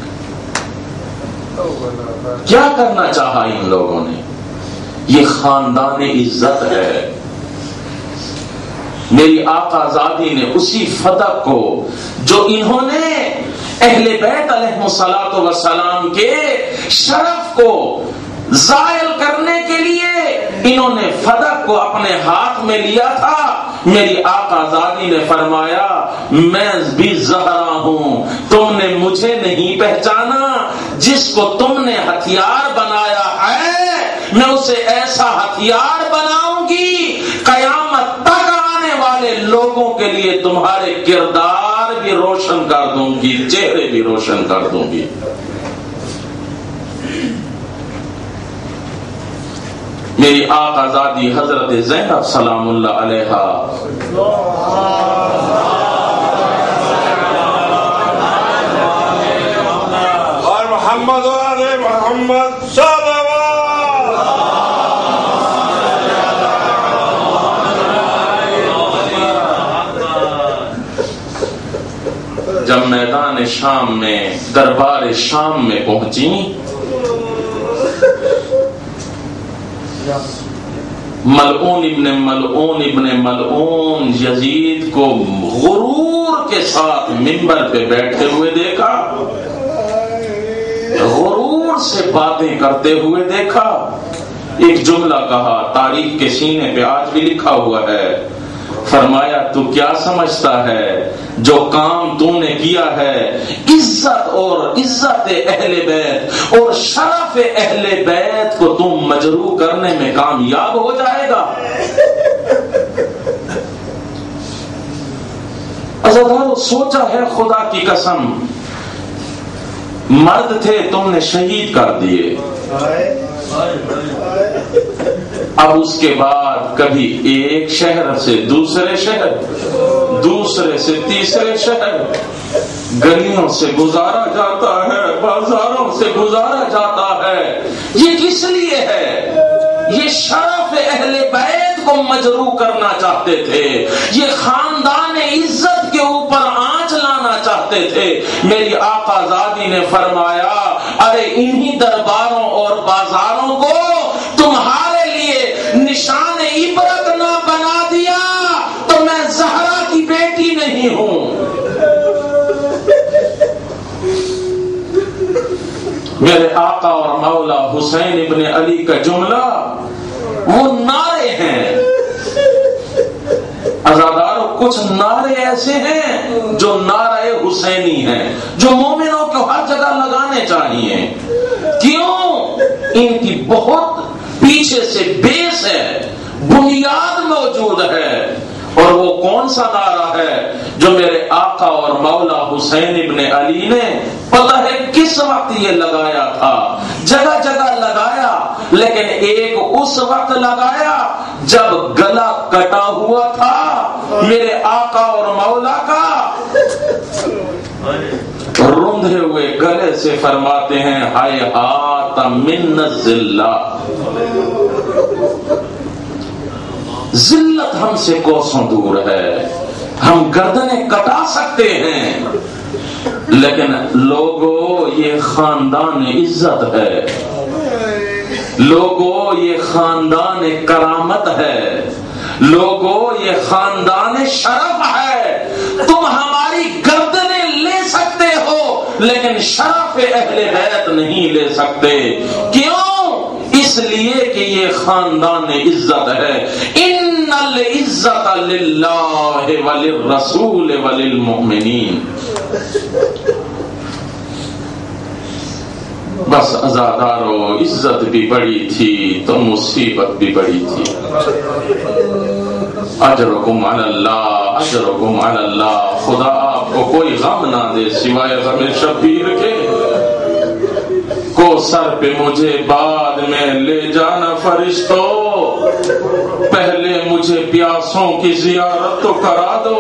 [SPEAKER 1] کیا کرنا چاہا ان لوگوں نے؟ یہ خاندان عزت ہے. میری آقا زادی نے اسی فدق کو جو انہوں نے اہل بیت علیہ الصلوۃ والسلام کے شرف کو زائل کرنے کے لیے انہوں نے فدق کو اپنے ہاتھ میں لیا تھا. میری آقا زادی نے فرمایا میں بھی زہرا ہوں، تم نے مجھے نہیں پہچانا. جس کو تم نے ہتھیار بنایا ہے میں اسے ایسا ہتھیار بناؤں گی قیامت تک آنے والے لوگوں کے لیے تمہارے کردار بھی روشن کر دوں گی، چہرے بھی روشن کر دوں گی. میری آقا زادی حضرت زینب سلام اللہ علیہا
[SPEAKER 2] اور محمد و آل محمد صلوات.
[SPEAKER 1] جب میدان شام میں دربار شام میں پہنچی ملعون ابن ملعون یزید کو غرور کے ساتھ منبر پہ بیٹھے ہوئے دیکھا، غرور سے باتیں کرتے ہوئے دیکھا. ایک جملہ کہا تاریخ کے سینے پہ آج بھی لکھا ہوا ہے. فرمایا تو کیا سمجھتا ہے جو کام تو نے کیا ہے عزت اور عزت اہل بیت اور شرف اہل بیت کو تم مجروح کرنے میں کامیاب ہو جائے گا؟ عزیزو سوچا ہے خدا کی قسم، مرد تھے تم نے شہید کر دیے، اب اس کے بعد کبھی ایک شہر سے دوسرے شہر، دوسرے سے تیسرے شہر، گلیوں سے گزارا جاتا ہے، بازاروں سے گزارا جاتا ہے. یہ کس لیے ہے؟ یہ شرف اہل بیت کو مجروح کرنا چاہتے تھے، یہ خاندان عزت کے اوپر آنچ لانا چاہتے تھے. میری آقا زادی نے فرمایا ارے انہی درباروں اور بازاروں کو تمہارے لیے نشان عبرت نہ بنا دیا تو میں زہرا کی بیٹی نہیں ہوں. میرے آقا اور مولا حسین ابن علی کا جملہ وہ نعرے ہیں عزاداروں، کچھ نعرے ایسے ہیں جو نعرے حسینی ہیں، جو مومنوں کو ہر جگہ لگانے چاہیے۔ کیوں؟ ان کی بہت پیچھے سے بیس ہے، بنیاد موجود ہے۔ اور وہ کون سا نعرہ ہے جو میرے آقا اور مولا حسین ابن علی نے پتہ ہے کس وقت یہ لگایا تھا؟ جگہ جگہ لگایا، لیکن ایک اس وقت لگایا جب گلا کٹا ہوا تھا میرے آقا اور مولا کا۔ روندھے ہوئے گلے سے فرماتے ہیں ہائے ہاتھ من الذلہ، ذلت ہم سے کوسوں دور ہے، ہم گردنیں کٹا سکتے ہیں، لیکن لوگوں یہ خاندان عزت ہے، لوگوں یہ خاندان کرامت ہے، لوگوں یہ خاندان شرف ہے۔ تم ہماری گردنیں لے سکتے ہو لیکن شرف اہل بیت نہیں لے سکتے۔ کیوں؟ اس لیے کہ یہ خاندان عزت ہے۔ ان العزت للہ وللرسول وللمؤمنین۔ بس عزادارو، عزت بھی بڑی تھی تو مصیبت بھی بڑی تھی۔ اجرکم علی اللہ، اجرکم علی اللہ۔ خدا آپ کو کوئی غم نہ دے سوائے غم شبیر کے۔ کو سر پہ مجھے بعد میں لے جانا فرشتوں، پہلے مجھے پیاسوں کی زیارت تو کرا دو۔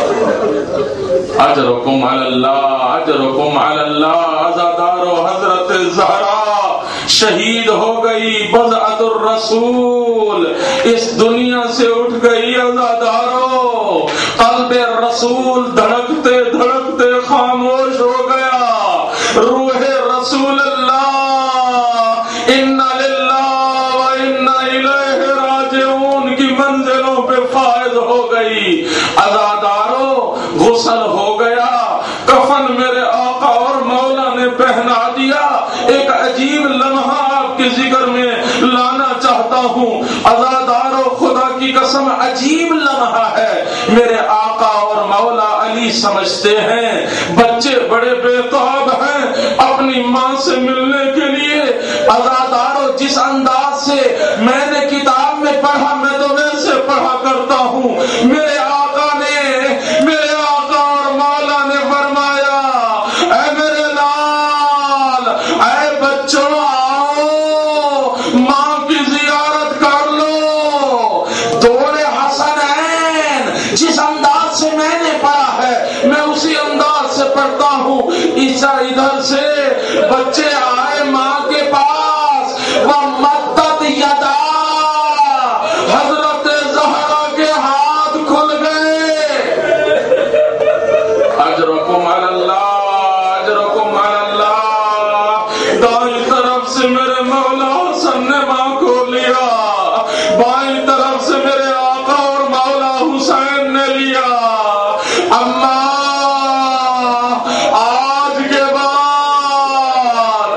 [SPEAKER 1] اجرکم علی اللہ، اجرکم علی اللہ۔ عزادارو، حضرت زہرا شہید ہو گئی، بضعۃ الرسول اس دنیا سے اٹھ گئی۔ عزادارو، قلب رسول دھڑکتے دھڑکتے خاموش ہو گیا۔ روح رسول اللہ انا للہ و انا الیہ راجعون کی منزلوں پہ فائز ہو گئی۔ عزادارو، غسل ہو گیا، کفن میرے آقا اور مولا نے پہنا دیا۔ ایک عجیب لمحہ آپ کے ذکر میں لانا چاہتا ہوں۔ عزادارو، خدا کی قسم عجیب لمحہ ہے۔ میرے آقا اور مولا علی سمجھتے ہیں بچے بڑے بےتاب ہیں اپنی ماں سے ملنے کے لیے۔ عزادارو، جس انداز سے میں نے کتاب میں پڑھا میں تو ویسے پڑھا کرتا ہوں۔ میرے آقا اور مولا نے فرمایا اے میرے لال، اے بچوں آؤ ماں کی زیارت کر لو۔ دور حسنین جس انداز سے میں نے پڑھا ہے میں اسی انداز سے پڑھتا ہوں۔ عیسیٰ ادھر سے بچے آئے ماں کے پاس، وَمَدَّتْ يَدَا، حضرت زہرا کے ہاتھ کھل گئے۔ اجرکم علی اللہ، اجرکم علی اللہ۔ دائیں طرف سے میرے مولا حسن نے ماں کو لیا، بائیں طرف سے میرے آقا اور مولا حسین نے لیا۔ اماں آج کے بعد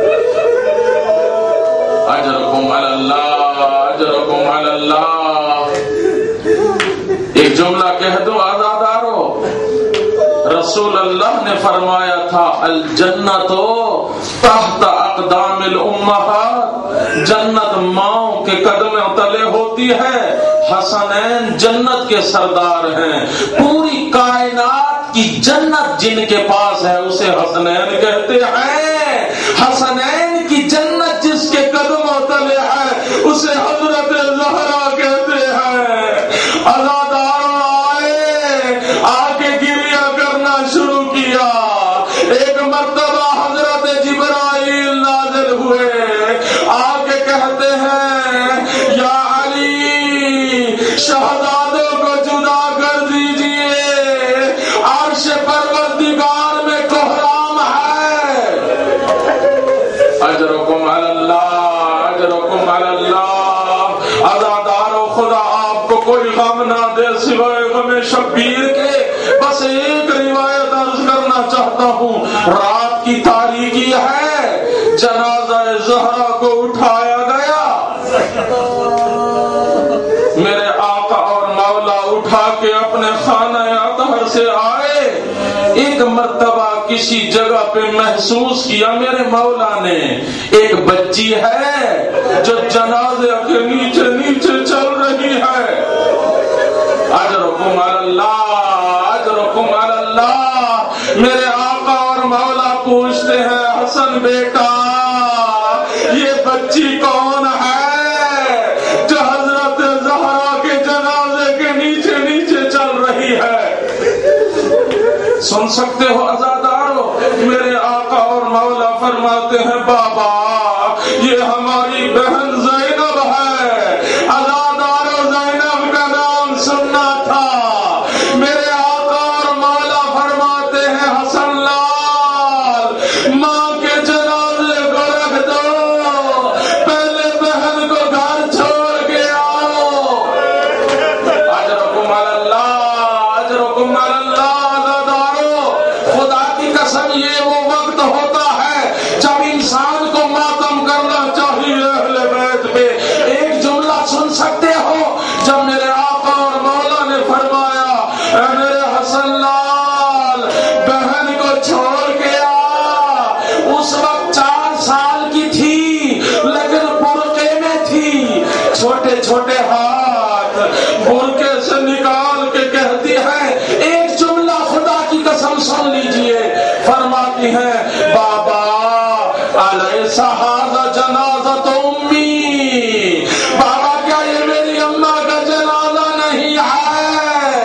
[SPEAKER 1] اجرکم علی اللہ، اجرکم علی اللہ۔ ایک جملہ کہہ دو عزادارو، رسول اللہ نے فرمایا تھا الجنت تحت اقدام الامہات، جنت ماؤں کے قدموں تلے ہوتی ہے۔ حسنین جنت کے سردار ہیں، پوری کائنات کی جنت جن کے پاس ہے اسے حسنین کہتے ہیں۔ حسنین کی جنت جس کے قدموں تلے ہے اسے حضرت زہرا کہتے ہیں۔ عزاداروں آئے، آگے گریہ کرنا شروع کیا۔ ایک مرتبہ حضرت جبرائیل نازل ہوئے، آگے کہتے ہیں یا علی شہزادوں کو جدا کر دیجئے، عرش پروردگار میں کوہرام ہے۔ اجرکم علی اللہ، اجرکم علی اللہ۔ عزادارو، خدا آپ کو کوئی غم نہ دے سوائے غم شبیر کے۔ بس ایک روایت عرض کرنا چاہتا ہوں۔ رات کی تاریکی ہے، خانہ اطہر سے آئے، ایک مرتبہ کسی جگہ پہ محسوس کیا میرے مولا نے ایک بچی ہے جو جنازے کے نیچے نیچے چل رہی ہے۔ اجرکم اللہ، اجرکم اللہ۔ میرے آقا اور مولا پوچھتے ہیں حسن بیٹا یہ بچی کون ہے جو حضرت زہرا کے جنازے کے نیچے نیچے چل رہی ہے؟ سن سکتے ہو عزادارو؟ میرے آقا اور مولا فرماتے ہیں بابا یہ ہماری بہن زینب ہے۔ عزادارو زینب کا نام سننا تھا۔ میرے آقا اور مولا فرماتے ہیں حسن لال ماں کے جنازے کو رکھ دو، پہلے بہن کو گھر چھوڑ کے آؤ۔ اجرکم اللہ، اجرکم اللہ۔ خدا کی قسم یہ وہ وقت ہوتا ہے جب انسان کو ماتم کرنا چاہیے اہل بیت پہ۔ ایک جملہ سن سکتے ہو جب میرے آقا اور مولا نے فرمایا اے میرے حسن لال بہن کو چھوڑ کے آ۔ اس وقت 4 سال کی تھی لیکن برقعے میں تھی، چھوٹے چھوٹے ہاتھ برقعے سے نکال کے کہتی ہے ایک جملہ خدا کی قسم سن لیجئے، فرماتی ہیں بابا علیہ ھذا جنازۃ امی، بابا کیا یہ میری اماں کا جنازہ نہیں ہے؟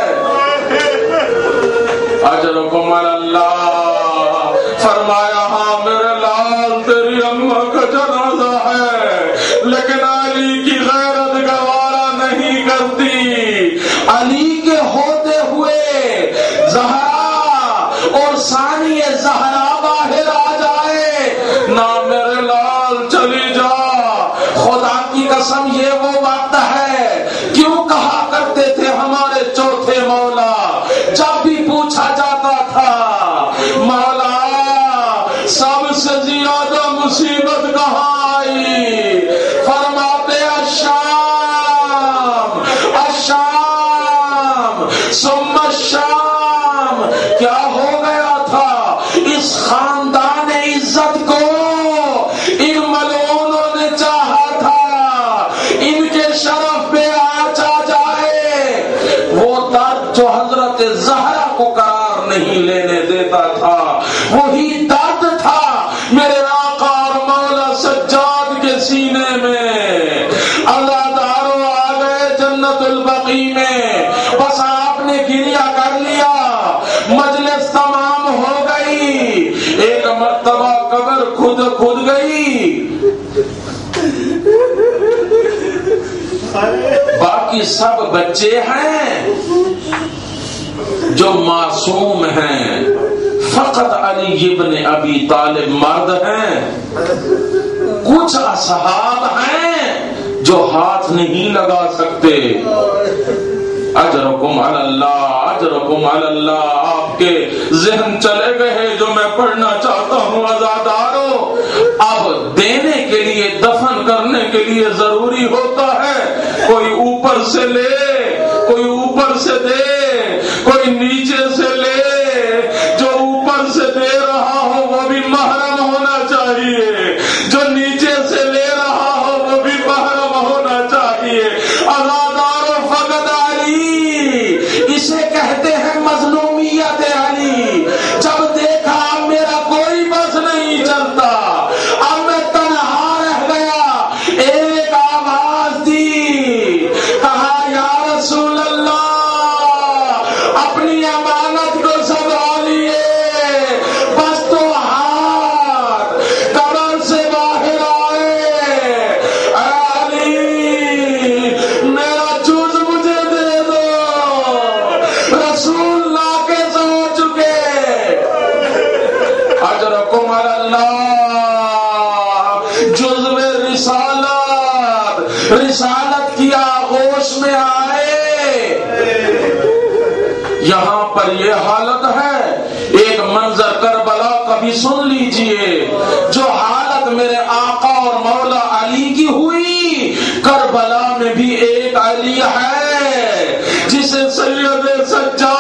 [SPEAKER 1] اجرکم اللہ۔ فرمایا ہاں میرے لال تیری اماں کا جنازہ ہے لیکن علی کی غیرت گوارا نہیں کرتی۔ علی کے ہوتے ہوئے زہرا اور ثانی زہرا باہر آ جائے نہ میرے لال چلی جا۔ خدا کی قسم یہ وہ وقت ہے، کیوں کہا کرتے تھے ہمارے چوتھے مولا جب بھی پوچھا جاتا تھا مولا سب سے زیادہ مصیبت کہاں آئی؟ فرماتے الشام، الشام ثم الشام۔ کیا ہو گیا تھا اس خاندان عزت کو؟ ان ملعونوں نے چاہا تھا ان کے شرف پہ آنچ آ جائے۔ وہ درد جو حضرت زہرا کو قرار نہیں لینے دیتا تھا وہی درد تھا میرے آقا اور مولا سجاد کے سینے میں۔ اللہ دارو آ گئے جنت البقیع میں، بس آپ نے گریہ کر لیا، مجلس تمام ہو گئی۔ ایک مرتبہ قبر کھد گئی، باقی سب بچے ہیں جو معصوم ہیں، فقط علی ابن ابی طالب مرد ہیں۔ کچھ اصحاب ہیں جو ہاتھ نہیں لگا سکتے۔ اجرکم علی اللہ، اجرکم علی اللہ۔ آپ کے ذہن چلے گئے جو میں پڑھنا چاہتا ہوں عزادارو۔ اب دینے کے لیے دفن کرنے کے لیے ضروری ہوتا ہے کوئی اوپر سے لے، کوئی اوپر سے دے، کوئی نیچے سے لے۔ جو اوپر سے دے رہا ہو وہ بھی محرم ہونا چاہیے، جو نیچے سے لے رہا ہو وہ بھی محرم ہونا چاہیے۔ عزادارو فقط علی، اسے کہتے ہیں مظلومیت علی۔ جب دیکھا اب میرا کوئی بس نہیں چلتا، اب میں تنہا رہ گیا، ایک آواز دی، کہا یا رسول اللہ اپنی امانت کو سنبھالیے، بس تو ہاتھ قبر سے باہر آئے۔ اے علی میرا جز مجھے دے دو، رسول لا کے سو چکے۔ اجرکم علی اللہ۔ جزو رسالت، رسالت کی آغوش میں آئے۔ یہاں پر یہ حالت ہے، ایک منظر کربلا کا بھی سن لیجئے۔ جو حالت میرے آقا اور مولا علی کی ہوئی، کربلا میں بھی ایک علی ہے جسے سید سجاد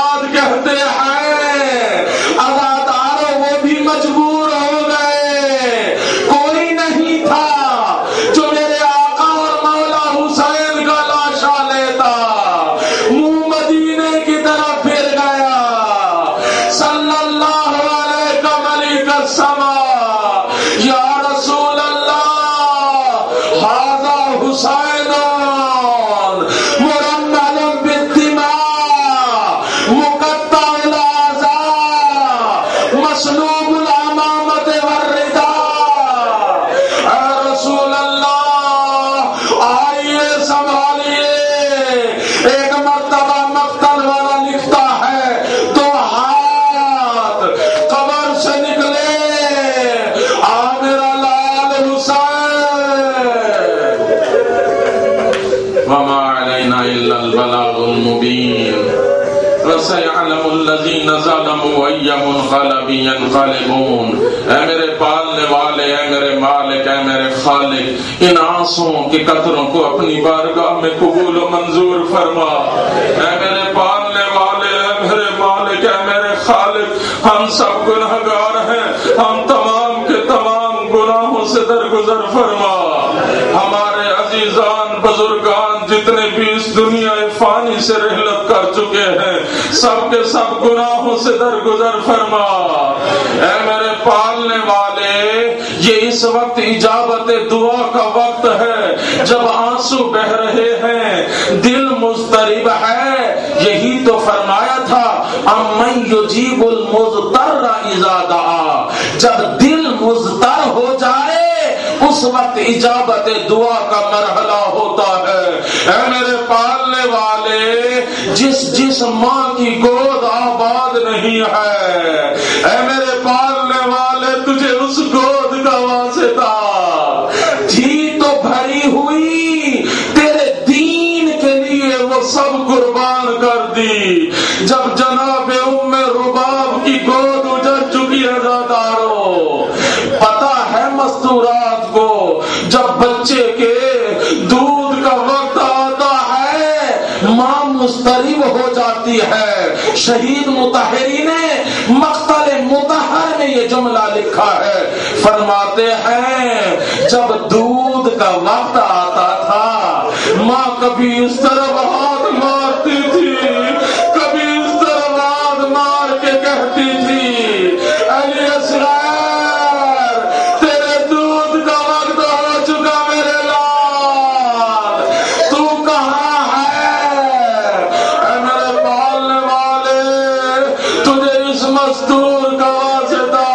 [SPEAKER 1] فَسَيَعْلَمُ الَّذِينَ ظَلَمُوا أَيَّ مُنْقَلَبٍ يَنْقَلِبُونَ۔ اے میرے پالنے والے، اے میرے مالک، اے میرے خالق، ان آنسوؤں کے قطروں کو اپنی بارگاہ میں قبول و منظور فرما۔ اے میرے پالنے والے، اے میرے مالک، اے میرے خالق، ہم سب گنہگار ہیں، ہم تمام کے تمام گناہوں سے درگزر فرما۔ ہمارے عزیزان بزرگان جتنے بھی اس دنیا فانی سے رحلت کر چکے ہیں، سب کے سب گناہوں سے درگزر فرما۔ اے میرے پالنے والے، یہ اس وقت اجابت دعا کا وقت ہے، جب آنسو بہ رہے ہیں، دل مضطرب ہے۔ یہی تو فرمایا تھا امن یجیب المضطر اذا دعا، جب دل مضطر ہو جائے اس وقت اجابت دعا کا مرحلہ ہوتا ہے۔ اے میرے پالنے والے، جس ماں کی گود آباد نہیں ہے، اے میرے پالنے والے، تجھے اس گود کا واسطہ تھی تو بھری ہوئی، تیرے دین کے لیے وہ سب قربان کر دی۔ جب جناب ام رباب کی گود اجڑ چکی ہے زادارو، پتہ ہے مستورات کو، جب بچے کے دودھ کا وقت آتا ہے ماں مضطرب ہو جاتی ہے۔ شہید مطہری نے مقتل مطہر میں یہ جملہ لکھا ہے، فرماتے ہیں جب دودھ کا وقت آتا تھا ماں کبھی اس طرف ہاتھ مارتی تھی، کبھی اس طرف ہاتھ مار کے کہتی تھی علی اصغر تیرے دودھ کا وقت ہو چکا میرے لال، تو کہاں ہے؟ اے میرے پالنے والے، تجھے اس مستور کا واسطہ،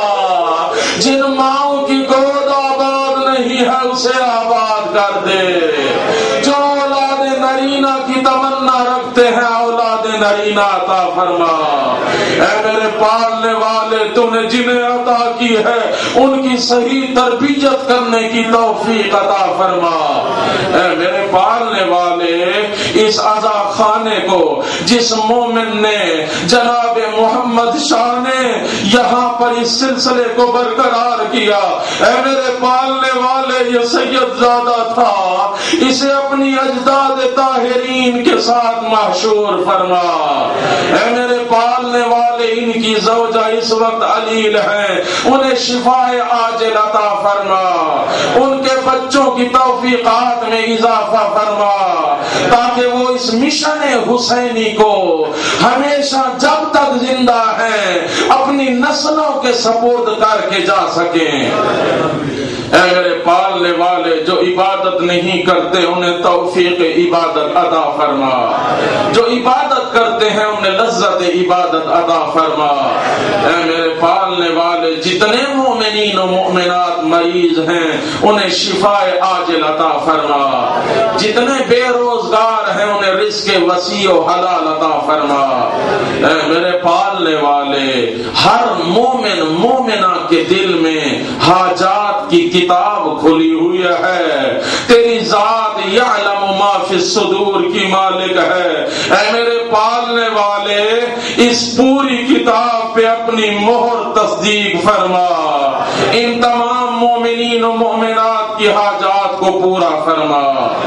[SPEAKER 1] جن ماؤں کی گود آباد نہیں ہے اسے آباد کر دے۔ جو اولاد نرینہ کی تمنا رکھتے ہیں اولاد نرینہ عطا فرما۔ اے میرے پالنے والے، تو نے جنہیں عطا کی ہے ان کی صحیح تربیت کرنے کی توفیق عطا فرما۔ اے میرے پالنے والے، اس عزا خانے کو جس مومن نے جناب محمد شاہ نے یہاں پر اس سلسلے کو برقرار کیا، اے میرے پالنے والے، یہ سید زادہ تھا، اسے اپنی اجداد طاہرین کے ساتھ محشور فرما۔ اے میرے پالنے والے، ان کی زوجہ اس وقت علیل ہیں، انہیں شفاء عاجل عطا فرما، ان کے بچوں کی توفیقات میں اضافہ فرما، تاکہ وہ اس مشن حسینی کو ہمیشہ جب تک زندہ ہیں اپنی نسلوں کے سپرد کر کے جا سکیں۔ اے میرے پالنے والے، جو عبادت نہیں کرتے انہیں توفیق عبادت عطا فرما، جو عبادت کرتے ہیں انہیں لذت عبادت عطا فرما۔ اے میرے پالنے والے، جتنے مومنین و مومنات مریض ہیں انہیں شفاء عاجل عطا فرما، جتنے بے روزگار ہیں انہیں رزق وسیع و حلال عطا فرما۔ اے میرے پالنے والے، ہر مومن مومنہ کے دل میں حاجات کی کتاب کھلی ہوئی ہے، تیری ذات یعلم ما فی الصدور کی مالک ہے۔ اے میرے پالنے والے، اس پوری کتاب پہ اپنی مہر تصدیق فرما، ان تمام مومنین و مومنات کی حاجات کو پورا فرما۔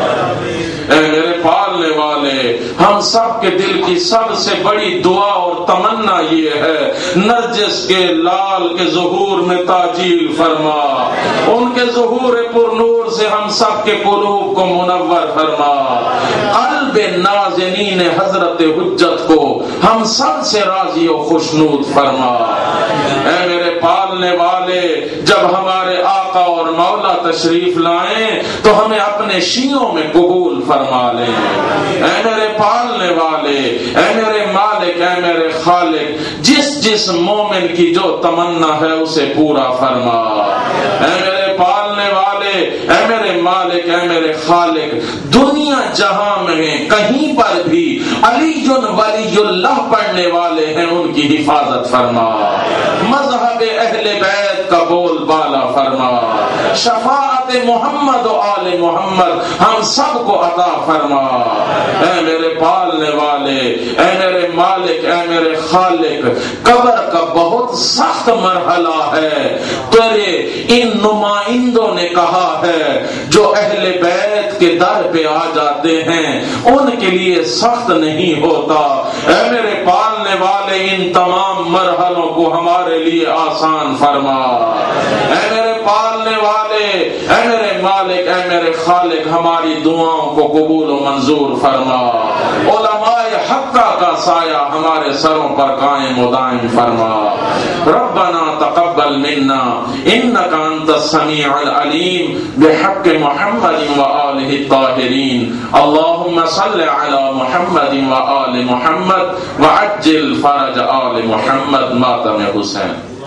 [SPEAKER 1] اے میرے پالنے والے، ہم سب کے دل کی سب سے بڑی دعا اور تمنا یہ ہے، نرجس کے لال کے ظہور میں تاجیل فرما، ان کے ظہور پر نور سے ہم سب کے قلوب کو منور فرما، قلب نازنین حضرت حجت کو ہم سب سے راضی و خوشنود فرما۔ اے میرے پالنے والے، جب ہمارے آقا اور مولا تشریف لائیں تو ہمیں اپنے شیعوں میں قبول فرما لیں۔ اے میرے پالنے والے، اے میرے مالک، اے میرے خالق، جس مومن کی جو تمنا ہے اسے پورا فرما۔ اے میرے پالنے والے، اے میرے مالک، اے میرے خالق، دنیا جہاں میں کہیں پر بھی علی ولی اللہ پڑھنے والے ہیں ان کی حفاظت فرما، مذہب اہل بیت ہدایت کا بول بالا فرما، شفاعت محمد و آل محمد ہم سب کو عطا فرما۔ اے میرے پالنے والے، اے میرے مالک، اے میرے خالق، قبر کا بہت سخت مرحلہ ہے، تیرے ان نمائندوں نے کہا ہے جو اہل بیت کے در پہ آ جاتے ہیں ان کے لیے سخت نہیں ہوتا۔ اے میرے پالنے والے ان تمام مرحلوں کو ہمارے لیے آسان فرما۔ اے میرے پالنے والے، اے میرے مالک، اے میرے خالق، ہماری دعاؤں کو قبول و منظور فرما۔ علماء حقہ کا سایہ ہمارے سروں پر قائم و دائم فرما۔ ربنا تقبل منا انك انت السميع العليم بحق محمد وآلہ الطاہرین۔ اللهم صل على محمد وآل محمد وعجل فرج آل محمد۔ ماتم حسین۔